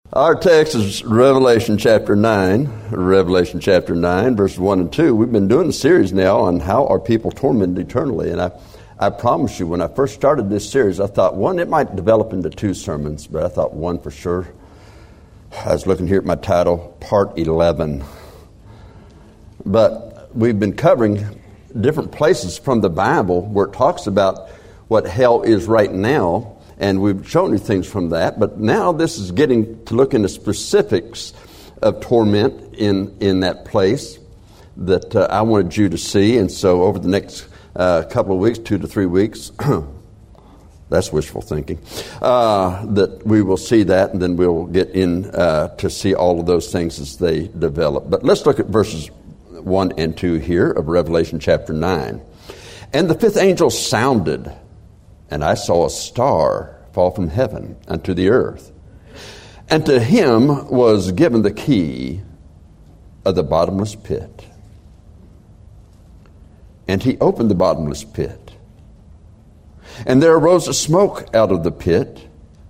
Our text is Revelation chapter 9, verses 1 and 2. We've been doing a series now on how are people tormented eternally. And I promise you, when I first started this series, I thought, one, it might develop into two sermons, but I thought one for sure. I was looking here at my title, Part 11. But we've been covering different places from the Bible where it talks about what hell is right now. And we've shown you things from that, but now this is getting to look into specifics of torment in that place that I wanted you to see. And so over the next couple of weeks, 2 to 3 weeks, that's wishful thinking, that we will see that, and then we'll get in to see all of those things as they develop. But let's look at verses 1 and 2 here of Revelation chapter 9. And the fifth angel sounded, and I saw a star fall from heaven unto the earth. And to him was given the key of the bottomless pit. And he opened the bottomless pit. And there arose a smoke out of the pit,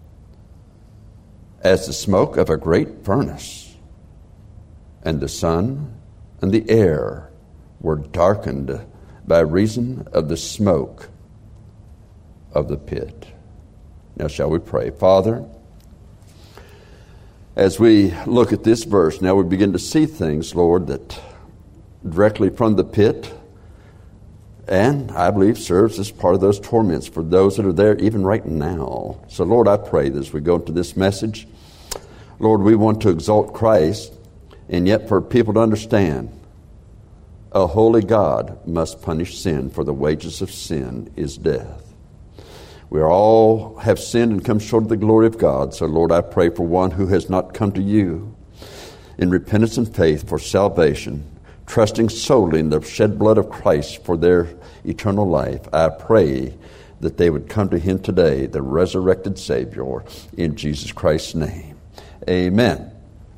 as the smoke of a great furnace. And the sun and the air were darkened by reason of the smoke of the pit. Now shall we pray? Father, as we look at this verse, now we begin to see things, Lord, that directly from the pit, and I believe serves as part of those torments for those that are there even right now. So Lord, I pray that as we go into this message, Lord, we want to exalt Christ, and yet for people to understand, a holy God must punish sin, for the wages of sin is death. We all have sinned and come short of the glory of God. So, Lord, I pray for one who has not come to you in repentance and faith for salvation, trusting solely in the shed blood of Christ for their eternal life. I pray that they would come to him today, the resurrected Savior, in Jesus Christ's name. Amen.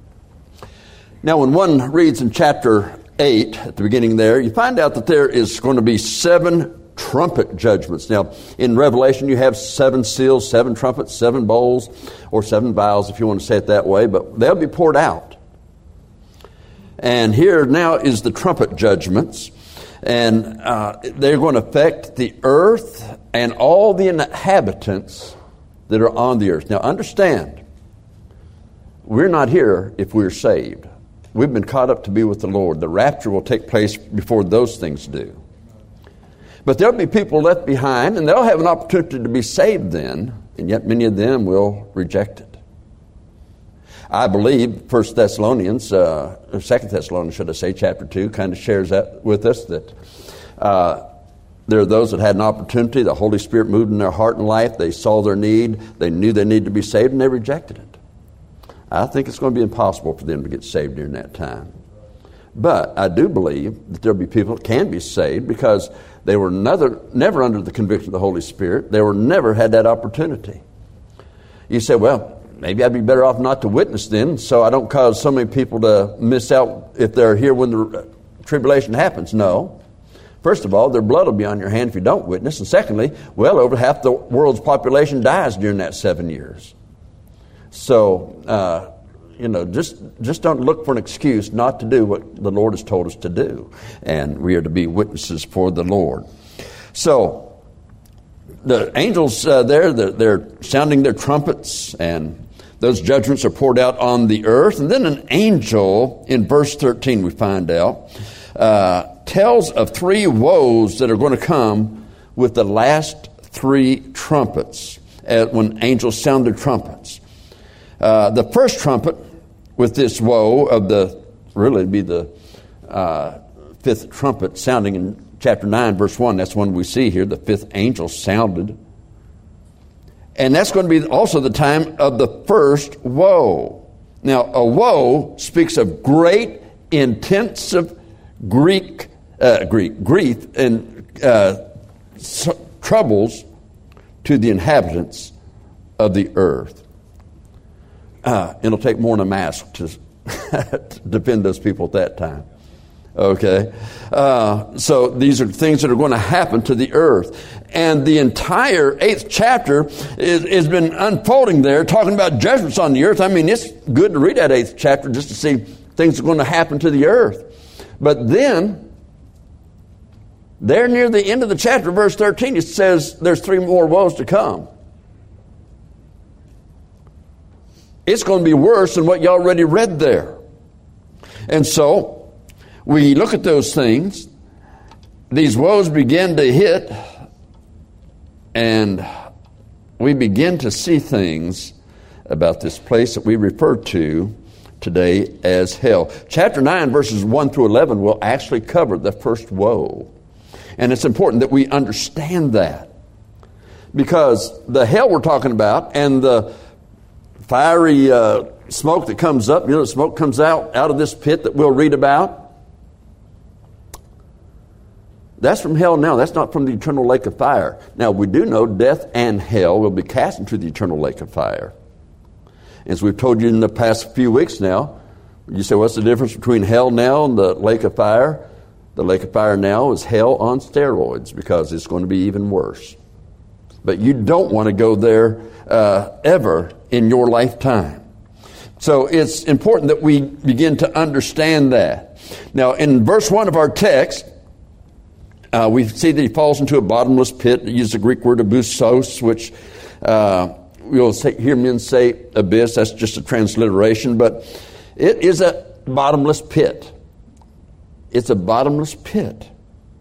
Now, when one reads in chapter 8, at the beginning there, you find out that there is going to be 7 trumpet judgments. Now, in Revelation, you have 7 seals, 7 trumpets, 7 bowls, or 7 vials, if you want to say it that way, but they'll be poured out. And here now is the trumpet judgments, and they're going to affect the earth and all the inhabitants that are on the earth. Now, understand, we're not here if we're saved. We've been caught up to be with the Lord. The rapture will take place before those things do. But there'll be people left behind, and they'll have an opportunity to be saved then, and yet many of them will reject it. I believe 1 Thessalonians, or 2 Thessalonians, should I say, chapter 2, kind of shares that with us, that there are those that had an opportunity, the Holy Spirit moved in their heart and life, they saw their need, they knew they needed to be saved, and they rejected it. I think it's going to be impossible for them to get saved during that time. But I do believe that there'll be people that can be saved because they were never under the conviction of the Holy Spirit. They were never had that opportunity. You say, well, maybe I'd be better off not to witness then, so I don't cause so many people to miss out if they're here when the tribulation happens. No. First of all, their blood will be on your hand if you don't witness. And secondly, well, over half the world's population dies during that 7 years. So, just don't look for an excuse not to do what the Lord has told us to do. And we are to be witnesses for the Lord. So, the angels they're sounding their trumpets, and those judgments are poured out on the earth. And then an angel, in verse 13 we find out, tells of 3 woes that are going to come with the last 3 trumpets, when angels sound their trumpets. The first trumpet with this woe of the 5th trumpet sounding in chapter 9, verse 1. That's when we see here the 5th angel sounded. And that's going to be also the time of the first woe. Now, a woe speaks of great, intensive grief and troubles to the inhabitants of the earth. It'll take more than a mask to defend those people at that time. Okay? So these are things that are going to happen to the earth. And the entire 8th chapter has been unfolding there, talking about judgments on the earth. I mean, it's good to read that 8th chapter just to see things that are going to happen to the earth. But then, there near the end of the chapter, verse 13, it says there's 3 more woes to come. It's going to be worse than what you already read there. And so, we look at those things. These woes begin to hit, and we begin to see things about this place that we refer to today as hell. Chapter 9, verses 1 through 11 will actually cover the first woe. And it's important that we understand that. Because the hell we're talking about and the fiery smoke that comes up, the smoke comes out of this pit that we'll read about. That's from hell now. That's not from the eternal lake of fire. Now, we do know death and hell will be cast into the eternal lake of fire. As we've told you in the past few weeks now, you say, what's the difference between hell now and the lake of fire? The lake of fire now is hell on steroids because it's going to be even worse. But you don't want to go there ever in your lifetime. So it's important that we begin to understand that. Now, in verse 1 of our text, we see that he falls into a bottomless pit. He uses the Greek word abyssos, which we'll hear men say abyss. That's just a transliteration, but it is a bottomless pit. It's a bottomless pit.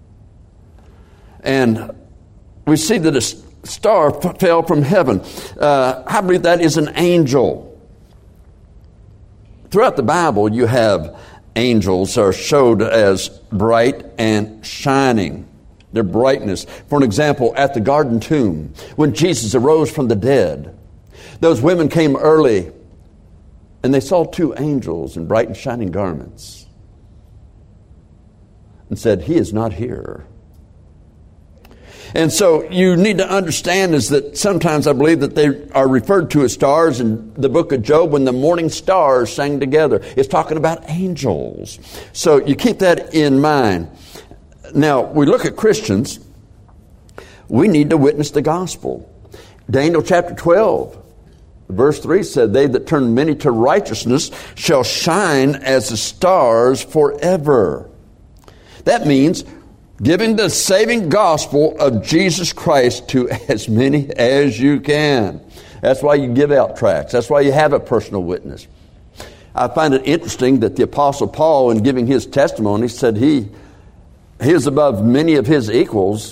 And we see that a star fell from heaven. I believe that is an angel. Throughout the Bible, you have angels are showed as bright and shining. Their brightness. For an example, at the garden tomb, when Jesus arose from the dead, those women came early and they saw 2 angels in bright and shining garments and said, "He is not here." And so you need to understand is that sometimes I believe that they are referred to as stars. In the book of Job, when the morning stars sang together, it's talking about angels. So you keep that in mind. Now, we look at Christians. We need to witness the gospel. Daniel chapter 12, verse 3 said, "They that turn many to righteousness shall shine as the stars forever." That means giving the saving gospel of Jesus Christ to as many as you can. That's why you give out tracts. That's why you have a personal witness. I find it interesting that the Apostle Paul, in giving his testimony, said he is above many of his equals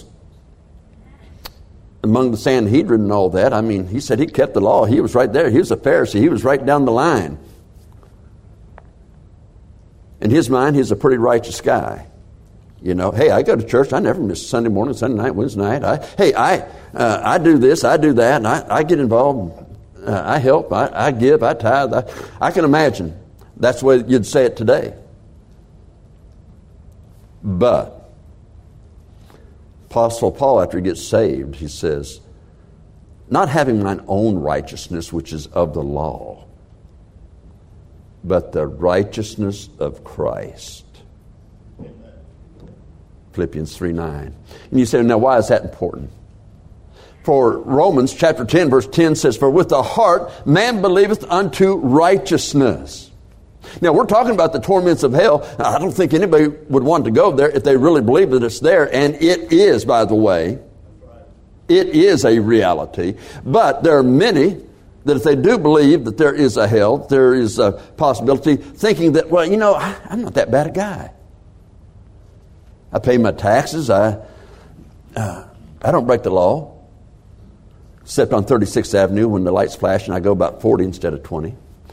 among the Sanhedrin and all that. I mean, he said he kept the law. He was right there. He was a Pharisee. He was right down the line. In his mind, he's a pretty righteous guy. You know, hey, I go to church. I never miss Sunday morning, Sunday night, Wednesday night. I do this, I do that, and I get involved. I help, I give, I tithe. I can imagine that's the way you'd say it today. But Apostle Paul, after he gets saved, he says, "Not having mine own righteousness, which is of the law, but the righteousness of Christ." Philippians 3:9. And you say, now why is that important? For Romans chapter 10, verse 10 says, "For with the heart man believeth unto righteousness." Now, we're talking about the torments of hell. Now, I don't think anybody would want to go there if they really believe that it's there. And it is, by the way. It is a reality. But there are many that if they do believe that there is a hell, there is a possibility, thinking that, well, you know, I'm not that bad a guy. I pay my taxes. I don't break the law. Except on 36th Avenue when the lights flash and I go about 40 instead of 20.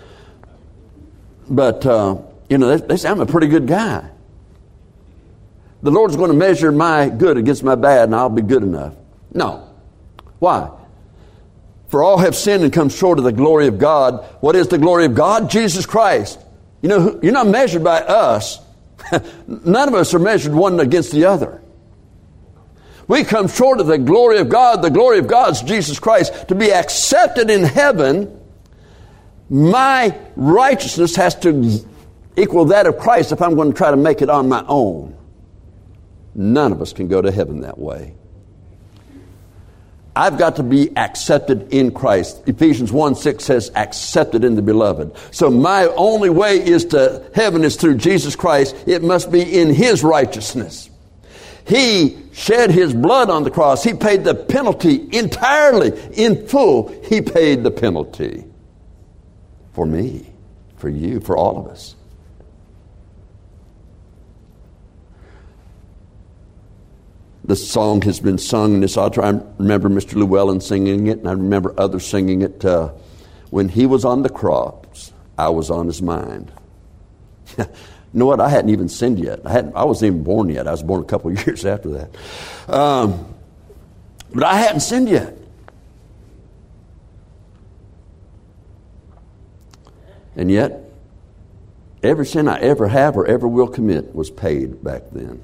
But, you know, they say I'm a pretty good guy. The Lord's going to measure my good against my bad and I'll be good enough. No. Why? For all have sinned and come short of the glory of God. What is the glory of God? Jesus Christ. You know, you're not measured by us. None of us are measured one against the other. We come short of the glory of God. The glory of God is Jesus Christ. To be accepted in heaven, my righteousness has to equal that of Christ if I'm going to try to make it on my own. None of us can go to heaven that way. I've got to be accepted in Christ. Ephesians 1:6 says, accepted in the beloved. So my only way is to heaven is through Jesus Christ. It must be in His righteousness. He shed His blood on the cross. He paid the penalty entirely, in full. He paid the penalty for me, for you, for all of us. This song has been sung in this altar. I remember Mr. Llewellyn singing it, and I remember others singing it. When He was on the cross, I was on His mind. You know what? I hadn't even sinned yet. I wasn't even born yet. I was born a couple of years after that. But I hadn't sinned yet. And yet, every sin I ever have or ever will commit was paid back then.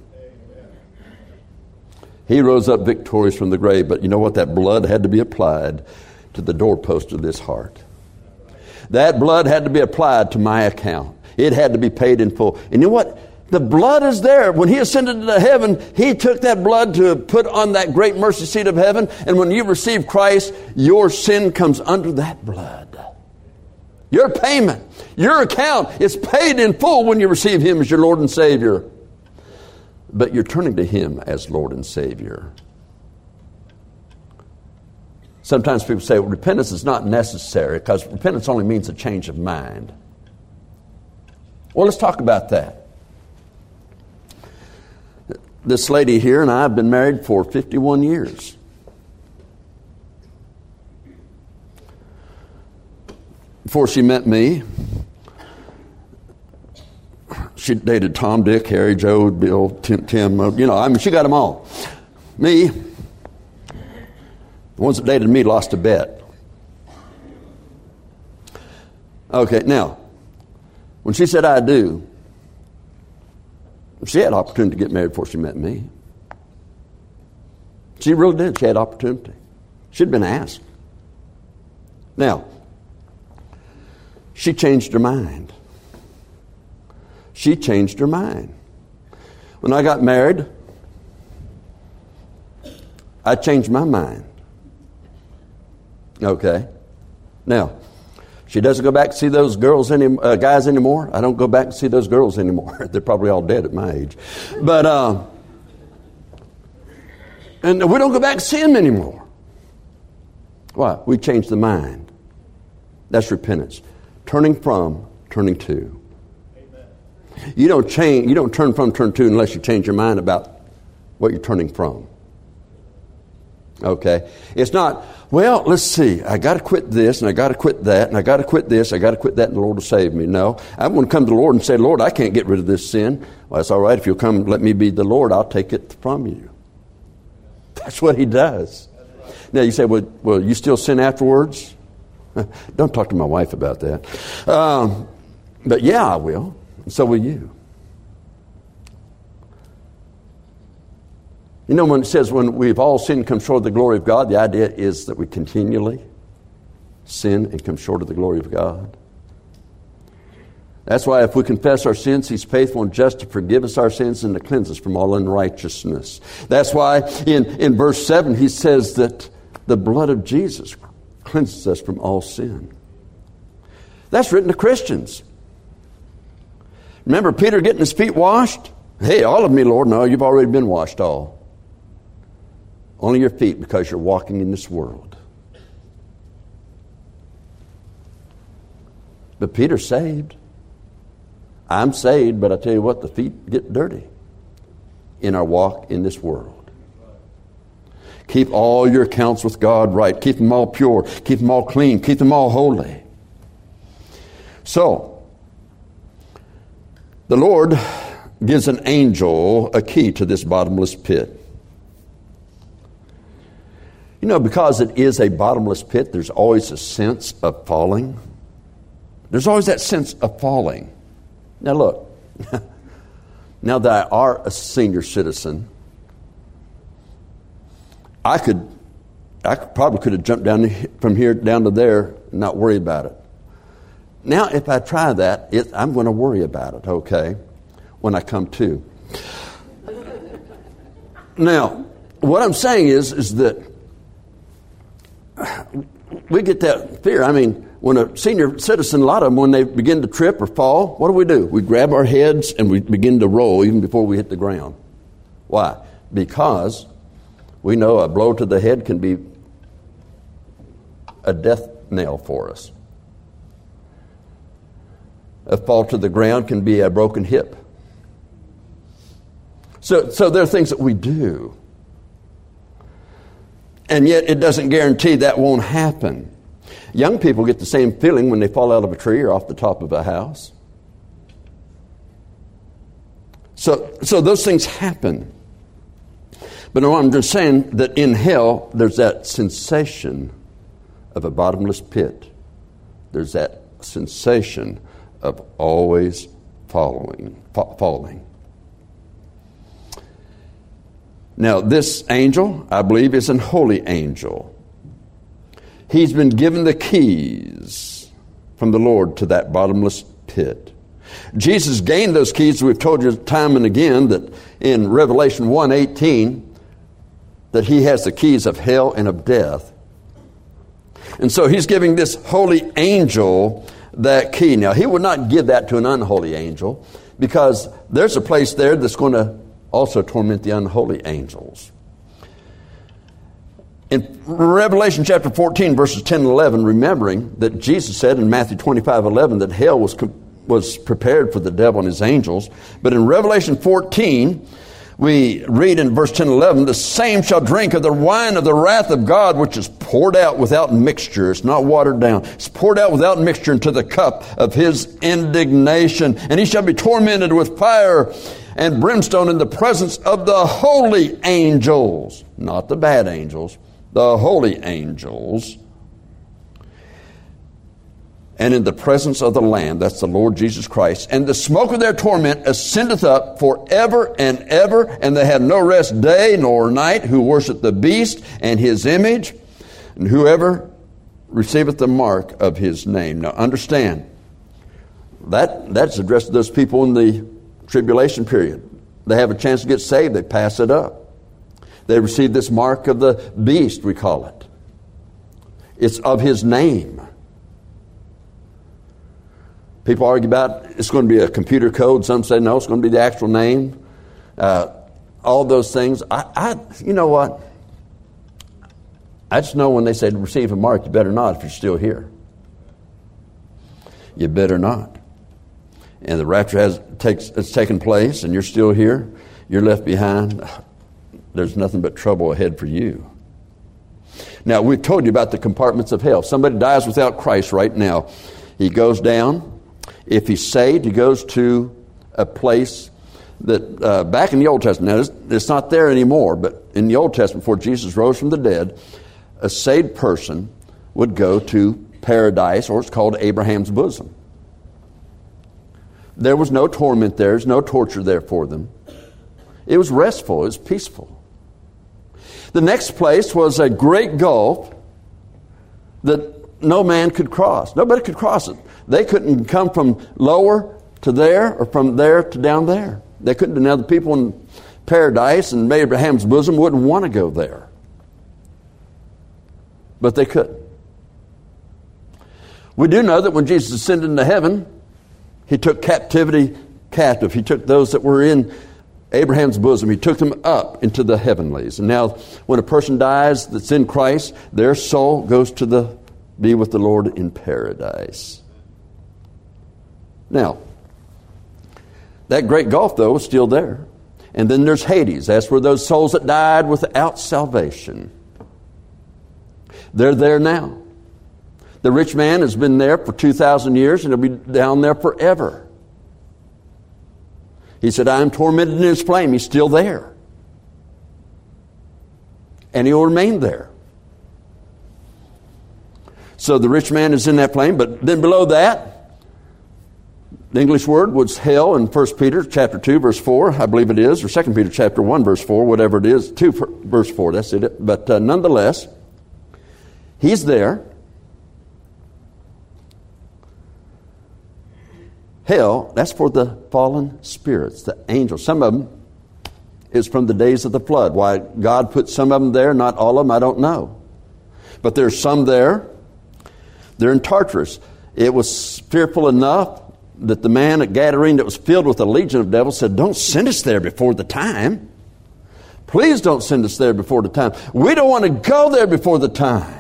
He rose up victorious from the grave, but you know what? That blood had to be applied to the doorpost of this heart. That blood had to be applied to my account. It had to be paid in full. And you know what? The blood is there. When He ascended into heaven, He took that blood to put on that great mercy seat of heaven. And when you receive Christ, your sin comes under that blood. Your payment, your account is paid in full when you receive Him as your Lord and Savior. But you're turning to Him as Lord and Savior. Sometimes people say, well, repentance is not necessary because repentance only means a change of mind. Well, let's talk about that. This lady here and I have been married for 51 years. Before she met me, she dated Tom, Dick, Harry, Joe, Bill, Tim, she got them all. Me, the ones that dated me lost a bet. Okay, now, when she said I do, she had opportunity to get married before she met me. She really did. She had opportunity. She'd been asked. Now, she changed her mind. She changed her mind. When I got married, I changed my mind. Okay. Now, she doesn't go back to see those guys anymore. I don't go back to see those girls anymore. They're probably all dead at my age. But, and we don't go back to see them anymore. Why? We changed the mind. That's repentance. Turning from, turning to. You don't turn from, turn to unless you change your mind about what you're turning from. Okay? It's not, well, let's see, I got to quit this, and I got to quit that, and I got to quit this, I got to quit that, and the Lord will save me. No, I'm going to come to the Lord and say, Lord, I can't get rid of this sin. Well, that's all right. If you'll come, let me be the Lord, I'll take it from you. That's what He does. Now, you say, well, you still sin afterwards? Don't talk to my wife about that. But yeah, I will. So will you. You know, when it says when we've all sinned and come short of the glory of God, the idea is that we continually sin and come short of the glory of God. That's why if we confess our sins, He's faithful and just to forgive us our sins and to cleanse us from all unrighteousness. That's why in verse 7 He says that the blood of Jesus cleanses us from all sin. That's written to Christians. Remember Peter getting his feet washed? Hey, all of me, Lord. No, you've already been washed all. Only your feet because you're walking in this world. But Peter's saved. I'm saved, but I tell you what, the feet get dirty in our walk in this world. Keep all your accounts with God right. Keep them all pure. Keep them all clean. Keep them all holy. So, the Lord gives an angel a key to this bottomless pit. You know, because it is a bottomless pit, there's always a sense of falling. There's always that sense of falling. Now look, now that I are a senior citizen, I probably could have jumped down from here down to there and not worry about it. Now, if I try that, I'm going to worry about it, okay, when I come to. Now, what I'm saying is that we get that fear. I mean, when a senior citizen, a lot of them, when they begin to trip or fall, what do? We grab our heads and we begin to roll even before we hit the ground. Why? Because we know a blow to the head can be a death knell for us. A fall to the ground can be a broken hip. So there are things that we do. And yet it doesn't guarantee that won't happen. Young people get the same feeling when they fall out of a tree or off the top of a house. So those things happen. But no, I'm just saying that in hell, there's that sensation of a bottomless pit. There's that sensation of always falling. Now, this angel, I believe, is an holy angel. He's been given the keys from the Lord to that bottomless pit. Jesus gained those keys. We've told you time and again that in Revelation 1:18 that he has the keys of hell and of death. And so he's giving this holy angel that key. Now, he would not give that to an unholy angel because there's a place there that's going to also torment the unholy angels. In Revelation chapter 14, verses 10 and 11, remembering that Jesus said in Matthew 25:11 that hell was prepared for the devil and his angels. But in Revelation 14, we read in verse 10 and 11, the same shall drink of the wine of the wrath of God, which is poured out without mixture. It's not watered down. It's poured out without mixture into the cup of his indignation. And he shall be tormented with fire and brimstone in the presence of the holy angels. Not the bad angels. The holy angels. And in the presence of the Lamb, that's the Lord Jesus Christ. And the smoke of their torment ascendeth up forever and ever, and they have no rest day nor night who worship the beast and his image, and whoever receiveth the mark of his name. Now understand, that's addressed to those people in the tribulation period. They have a chance to get saved, they pass it up. They receive this mark of the beast, we call it. It's of his name. People argue about it's going to be a computer code. Some say no, it's going to be the actual name. All those things. You know what? I just know when they say to receive a mark, you better not if you're still here. You better not. And the rapture has taken place and you're still here. You're left behind. There's nothing but trouble ahead for you. Now, we've told you about the compartments of hell. Somebody dies without Christ right now. He goes down. If he's saved, he goes to a place that, back in the Old Testament, now it's not there anymore, but in the Old Testament, before Jesus rose from the dead, a saved person would go to paradise, or it's called Abraham's bosom. There was no torment there. There's no torture there for them. It was restful. It was peaceful. The next place was a great gulf that no man could cross. Nobody could cross it. They couldn't come from lower to there or from there to down there. They couldn't. Now the people in paradise and Abraham's bosom wouldn't want to go there. But they could. We do know that when Jesus ascended into heaven, he took captivity captive. He took those that were in Abraham's bosom. He took them up into the heavenlies. And now when a person dies that's in Christ, their soul goes to be with the Lord in paradise. Now, that great gulf, though, is still there. And then there's Hades. That's where those souls that died without salvation. They're there now. The rich man has been there for 2,000 years, and he'll be down there forever. He said, I am tormented in his flame. He's still there. And he'll remain there. So the rich man is in that flame, but then below that, the English word was hell in 1 Peter chapter 2, verse 4, I believe it is, or 2 Peter chapter 1, verse 4, whatever it is, 2 verse 4, that's it. But nonetheless, he's there. Hell, that's for the fallen spirits, the angels. Some of them is from the days of the flood. Why God put some of them there, not all of them, I don't know. But there's some there. They're in Tartarus. It was fearful enough that the man at Gadarene that was filled with a legion of devils said, don't send us there before the time. Please don't send us there before the time. We don't want to go there before the time.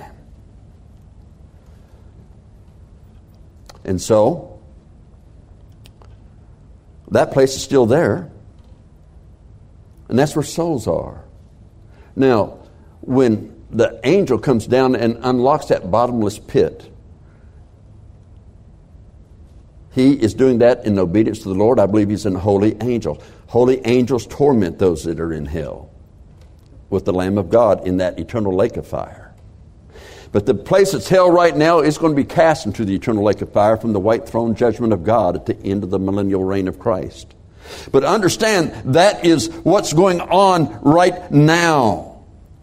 And so, that place is still there. And that's where souls are. Now, when the angel comes down and unlocks that bottomless pit, he is doing that in obedience to the Lord. I believe he's an holy angel. Holy angels torment those that are in hell with the Lamb of God in that eternal lake of fire. But the place that's hell right now is going to be cast into the eternal lake of fire from the white throne judgment of God at the end of the millennial reign of Christ. But understand, that is what's going on right now.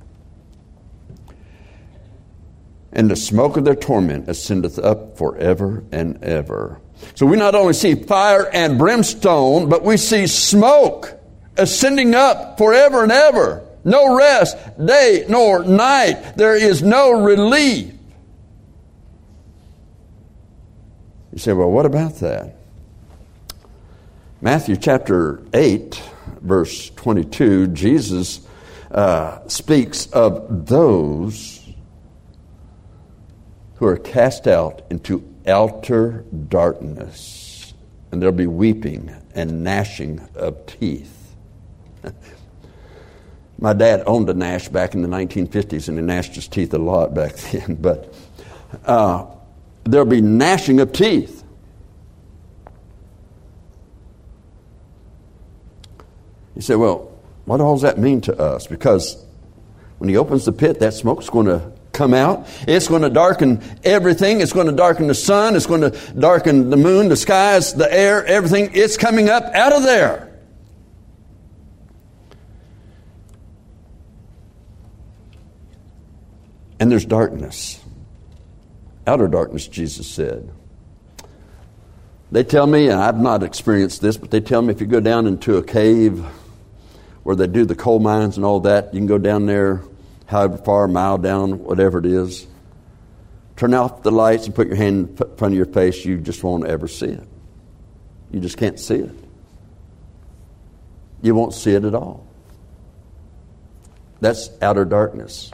And the smoke of their torment ascendeth up forever and ever. So we not only see fire and brimstone, but we see smoke ascending up forever and ever. No rest, day nor night. There is no relief. You say, well, what about that? Matthew chapter 8, verse 22, Jesus speaks of those who are cast out into outer darkness, and there'll be weeping and gnashing of teeth. My dad owned a gnash back in the 1950s, and he gnashed his teeth a lot back then. But there'll be gnashing of teeth. You say, well, what all does that mean to us? Because when he opens the pit, that smoke's going to come out. It's going to darken everything. It's going to darken the sun. It's going to darken the moon, the skies, the air, everything. It's coming up out of there. And there's darkness. Outer darkness, Jesus said. They tell me, and I've not experienced this, but they tell me if you go down into a cave where they do the coal mines and all that, you can go down there however far, a mile down, whatever it is. Turn off the lights and put your hand in front of your face. You just won't ever see it. You just can't see it. You won't see it at all. That's outer darkness.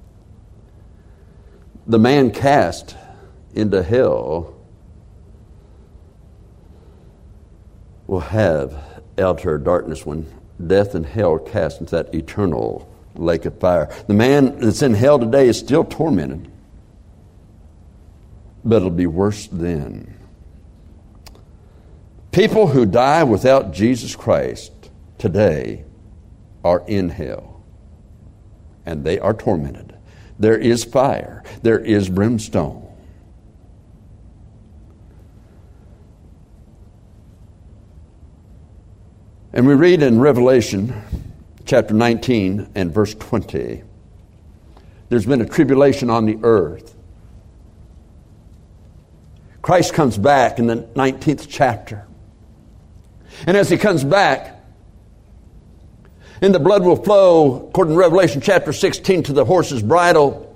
The man cast into hell will have outer darkness when death and hell are cast into that eternal lake of fire. The man that's in hell today is still tormented, but it'll be worse then. People who die without Jesus Christ today are in hell, and they are tormented. There is fire. There is brimstone. And we read in Revelation chapter 19 and verse 20, there's been a tribulation on the earth. Christ comes back in the 19th chapter. And as he comes back, and the blood will flow, according to Revelation chapter 16, to the horse's bridle.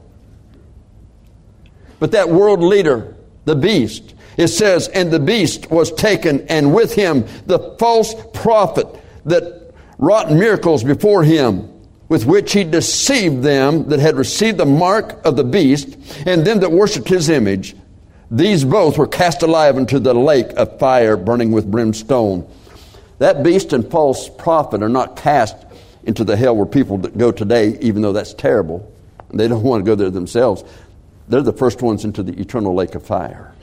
But that world leader, the beast, it says, and the beast was taken, and with him the false prophet that wrought miracles before him, with which he deceived them that had received the mark of the beast, and them that worshipped his image. These both were cast alive into the lake of fire burning with brimstone. That beast and false prophet are not cast into the hell where people go today, even though that's terrible. They don't want to go there themselves. They're the first ones into the eternal lake of fire.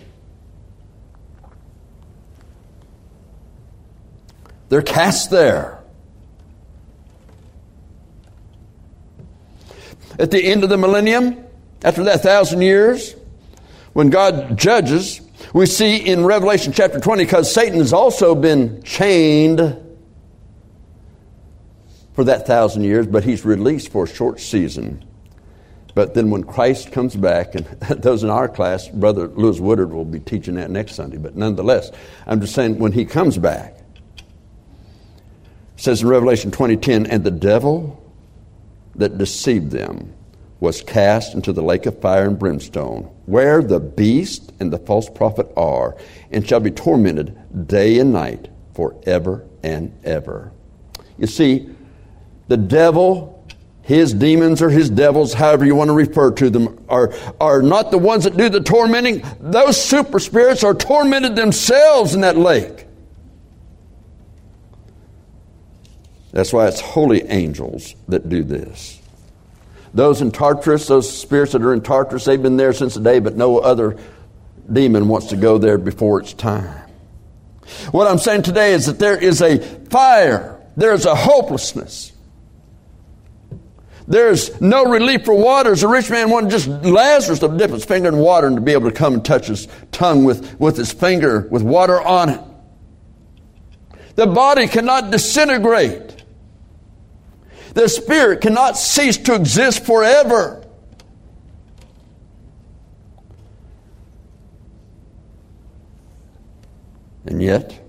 They're cast there. At the end of the millennium, after that 1,000 years, when God judges, we see in Revelation chapter 20, because Satan has also been chained for that 1,000 years, but he's released for a short season. But then when Christ comes back, and those in our class, Brother Lewis Woodard will be teaching that next Sunday, but nonetheless, I'm just saying when he comes back, it says in Revelation 20:10, and the devil that deceived them was cast into the lake of fire and brimstone, where the beast and the false prophet are, and shall be tormented day and night forever and ever. You see, the devil, his demons or his devils, however you want to refer to them, are not the ones that do the tormenting. Those super spirits are tormented themselves in that lake. That's why it's holy angels that do this. Those in Tartarus, those spirits that are in Tartarus, they've been there since the day, but no other demon wants to go there before it's time. What I'm saying today is that there is a fire. There is a hopelessness. There's no relief for water. As a rich man wanted just Lazarus to dip his finger in water and to be able to come and touch his tongue with his finger with water on it. The body cannot disintegrate. The spirit cannot cease to exist forever. And yet,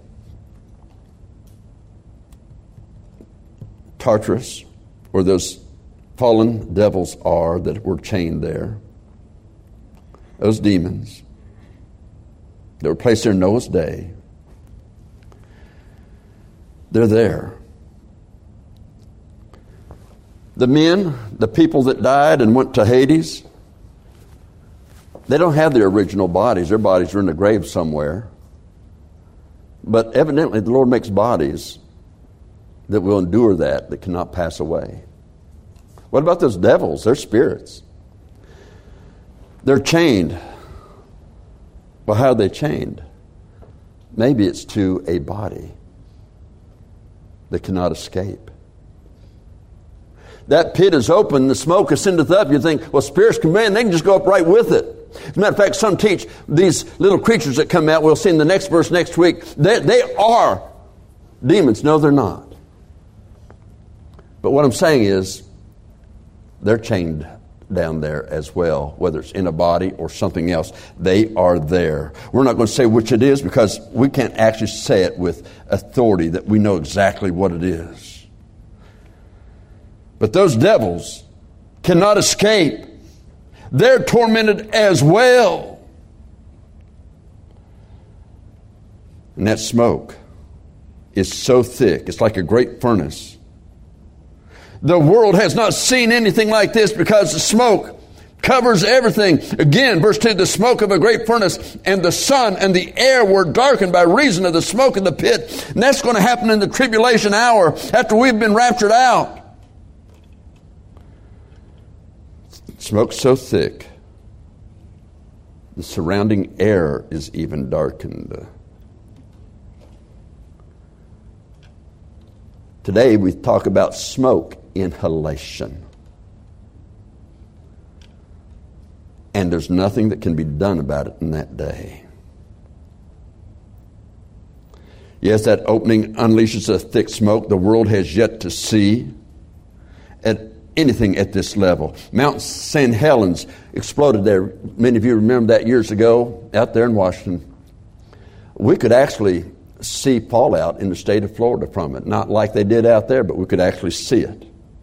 Tartarus, where those fallen devils are that were chained there, those demons that were placed there in Noah's day, they're there. The men, the people that died and went to Hades, they don't have their original bodies. Their bodies are in the grave somewhere. But evidently the Lord makes bodies that will endure that cannot pass away. What about those devils? They're spirits. They're chained. Well, how are they chained? Maybe it's to a body that cannot escape. That pit is open, the smoke ascendeth up. You think, well, spirits come in, they can just go up right with it. As a matter of fact, some teach these little creatures that come out, we'll see in the next verse next week, they are demons. No, they're not. But what I'm saying is, they're chained down there as well, whether it's in a body or something else. They are there. We're not going to say which it is because we can't actually say it with authority that we know exactly what it is. But those devils cannot escape. They're tormented as well. And that smoke is so thick, it's like a great furnace. The world has not seen anything like this because the smoke covers everything. Again, verse 2, the smoke of a great furnace, and the sun and the air were darkened by reason of the smoke of the pit. And that's going to happen in the tribulation hour after we've been raptured out. Smoke so thick, the surrounding air is even darkened. Today we talk about smoke inhalation. And there's nothing that can be done about it in that day. Yes, that opening unleashes a thick smoke the world has yet to see at anything at this level. Mount St. Helens exploded there. Many of you remember that years ago out there in Washington. We could actually see fallout in the state of Florida from it. Not like they did out there, but we could actually see it.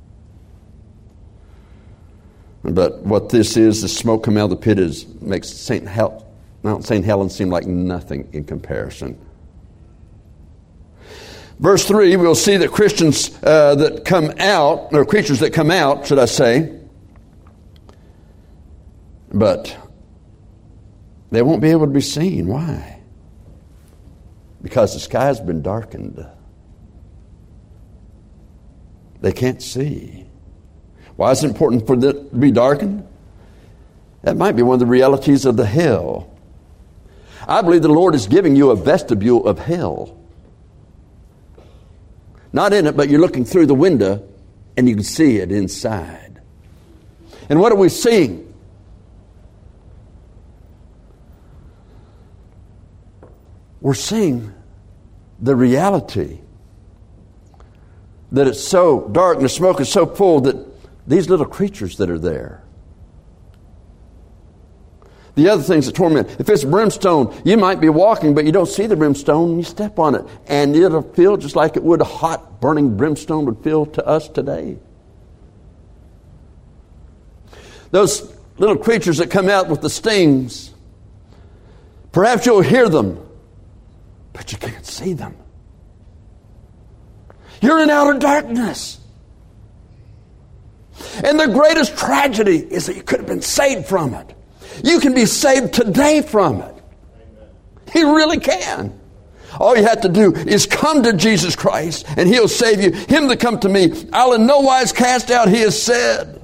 But what this is, the smoke coming out of the pit makes Mount St. Helens seem like nothing in comparison. Verse 3, we'll see that Christians that come out, or creatures that come out, should I say, but they won't be able to be seen. Why? Because the sky has been darkened. They can't see. Why is it important for it to be darkened? That might be one of the realities of the hell. I believe the Lord is giving you a vestibule of hell. Not in it, but you're looking through the window and you can see it inside. And what are we seeing? We're seeing the reality that it's so dark and the smoke is so full that these little creatures that are there The other things that torment, if it's brimstone, you might be walking, but you don't see the brimstone, and you step on it, and it'll feel just like it would a hot, burning brimstone would feel to us today. Those little creatures that come out with the stings, perhaps you'll hear them, but you can't see them. You're in outer darkness. And the greatest tragedy is that you could have been saved from it. You can be saved today from it. You really can. All you have to do is come to Jesus Christ, and He'll save you. Him that come to me, I'll in no wise cast out, He has said.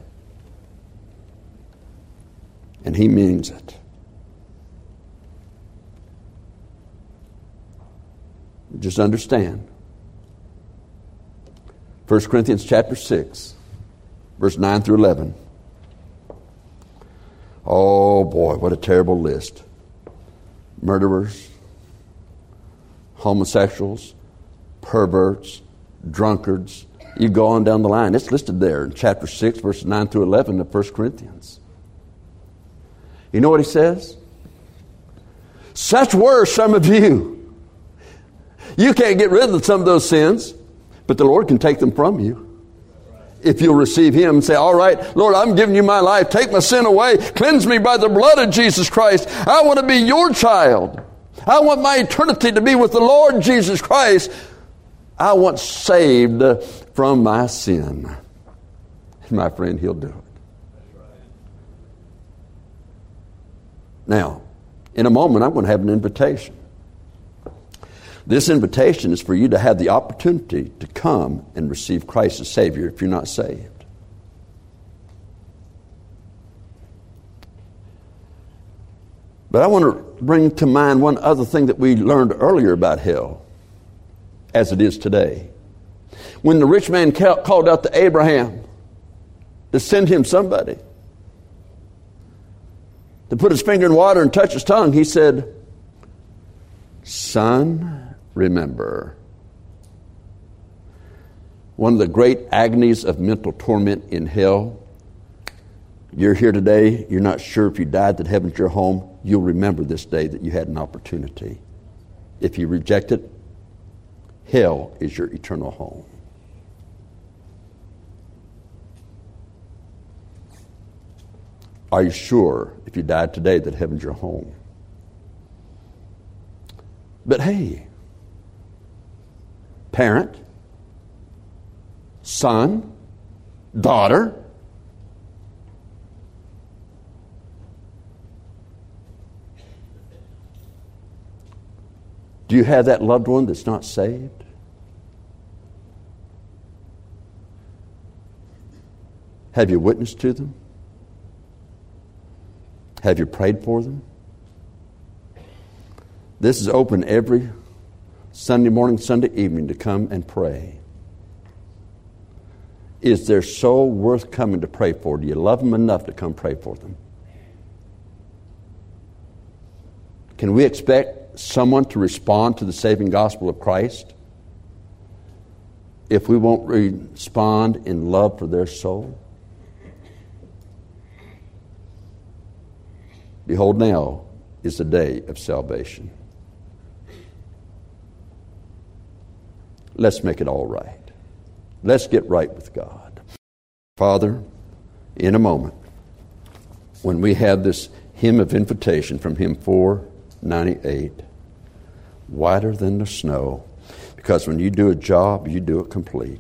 And He means it. Just understand. 1 Corinthians chapter 6, verse 9 through 11. Oh boy, what a terrible list. Murderers, homosexuals, perverts, drunkards. You go on down the line. It's listed there in chapter 6, verses 9 through 11 of 1 Corinthians. You know what he says? Such were some of you. You can't get rid of some of those sins, but the Lord can take them from you. If you'll receive Him and say, all right, Lord, I'm giving you my life. Take my sin away. Cleanse me by the blood of Jesus Christ. I want to be your child. I want my eternity to be with the Lord Jesus Christ. I want saved from my sin. And my friend, He'll do it. Now, in a moment, I'm going to have an invitation. This invitation is for you to have the opportunity to come and receive Christ as Savior if you're not saved. But I want to bring to mind one other thing that we learned earlier about hell, as it is today. When the rich man called out to Abraham to send him somebody to put his finger in water and touch his tongue, he said, son, remember. One of the great agonies of mental torment in hell, you're here today, you're not sure if you died that heaven's your home, you'll remember this day that you had an opportunity. If you reject it, hell is your eternal home. Are you sure if you died today that heaven's your home? But hey, parent, son, daughter, do you have that loved one that's not saved? Have you witnessed to them? Have you prayed for them? This is open every Sunday morning, Sunday evening to come and pray. Is their soul worth coming to pray for? Do you love them enough to come pray for them? Can we expect someone to respond to the saving gospel of Christ if we won't respond in love for their soul? Behold, now is the day of salvation. Let's make it all right. Let's get right with God. Father, in a moment, when we have this hymn of invitation from hymn 498, whiter than the snow, because when you do a job, you do it complete.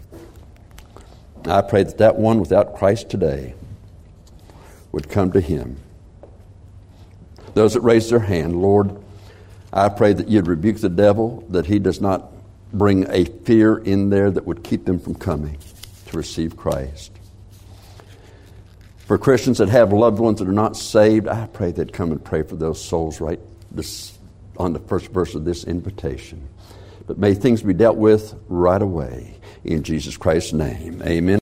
I pray that that one without Christ today would come to Him. Those that raise their hand, Lord, I pray that you'd rebuke the devil, that he does not bring a fear in there that would keep them from coming to receive Christ. For Christians that have loved ones that are not saved, I pray they'd come and pray for those souls right on the first verse of this invitation. But may things be dealt with right away. In Jesus Christ's name, amen.